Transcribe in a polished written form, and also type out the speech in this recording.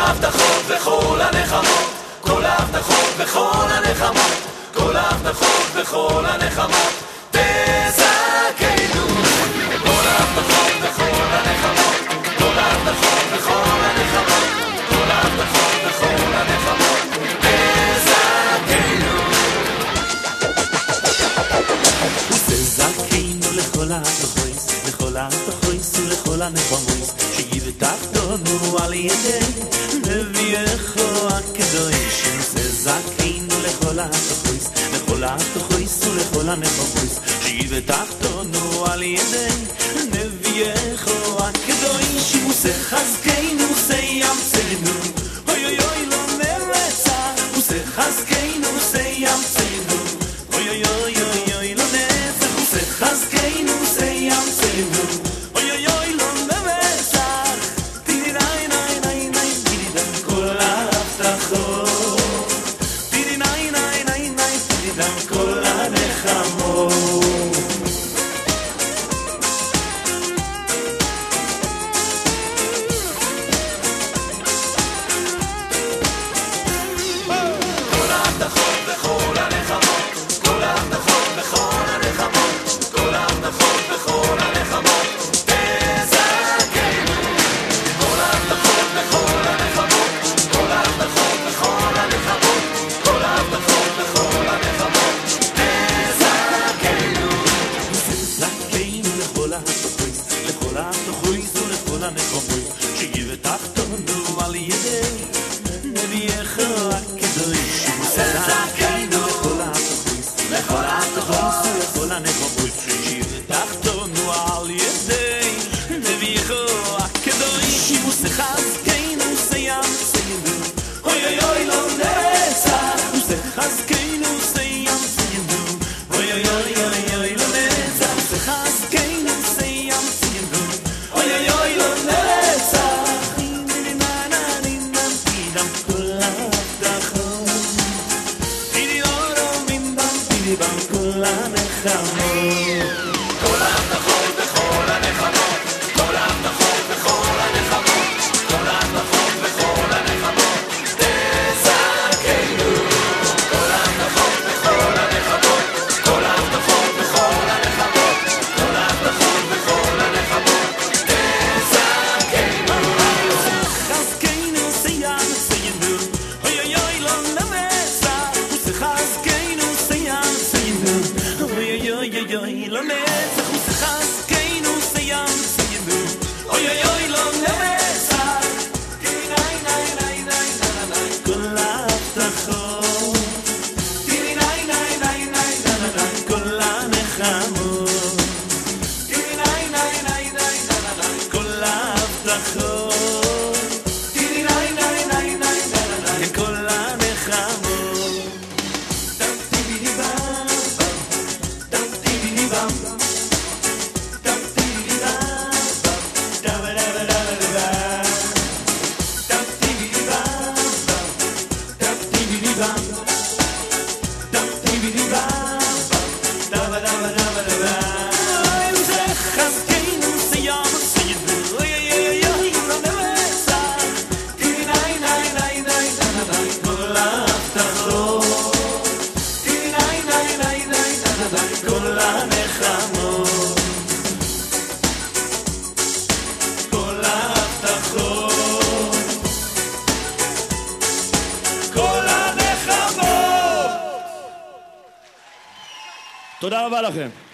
ההבטחות וכל הנחמות, כל ההבטחות וכל הנחמות, כל ההבטחות וכל הנחמות, תזכנו. כל ההבטחות וכל הנחמות, כל ההבטחות וכל הנחמות, כל ההבטחות וכל הנחמות, תזכנו. ותזכנו לכל התוכויס, לכל התוכויס ולכל הנחמויס, שיבטחתנו על ידי נביאך הקדוש. ותזכנו לכל התוכויס, לכל התוכויס ולכל הנחמויס, שיבטחתנו על ידי נביאך הקדוש. ותחזקנו ויאמצנו, אוי אוי אוי לא נרצח. ותחזקנו ויאמצנו, אוי אוי אוי אוי אוי לא נרצח. ותחזקנו ויאמצנו, אוי אוי אוי לא נרצח. תידי ניי ניי ניי ניי, תידי דם כל ההבטחות, תידי ניי ניי ניי ניי, תידי דם כל הנחמות. תודה רבה לכם.